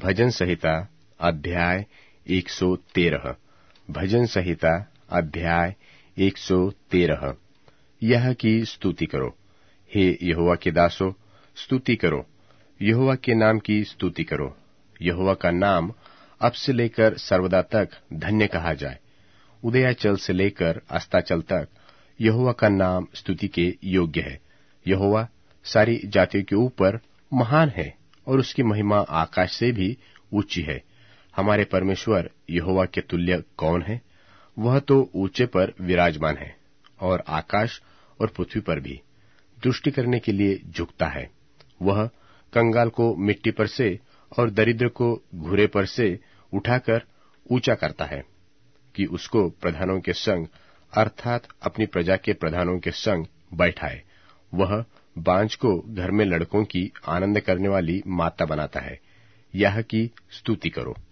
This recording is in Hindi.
भजन संहिता अध्याय 113। भजन संहिता अध्याय 113। यह की स्तुति करो, हे यहोवा के दासों, स्तुति करो, यहोवा के नाम की स्तुति करो। यहोवा का नाम अब से लेकर सर्वदा तक धन्य कहा जाए। उदयाचल से लेकर अस्ताचल तक यहोवा का नाम स्तुति के योग्य है। यहोवा सारी जातियों के ऊपर महान है और उसकी महिमा आकाश से भी ऊंची है। हमारे परमेश्वर यहोवा के तुल्य कौन है? वह तो ऊंचे पर विराजमान है और आकाश और पृथ्वी पर भी दृष्टि करने के लिए झुकता है। वह कंगाल को मिट्टी पर से और दरिद्र को घुरे पर से उठाकर ऊंचा करता है कि उसको प्रधानों के संग अर्थात अपनी प्रजा के प्रधानों के संग बैठाए। वह बांझ को घर में लड़कों की आनंद करने वाली माता बनाता है। यह की स्तुति करो।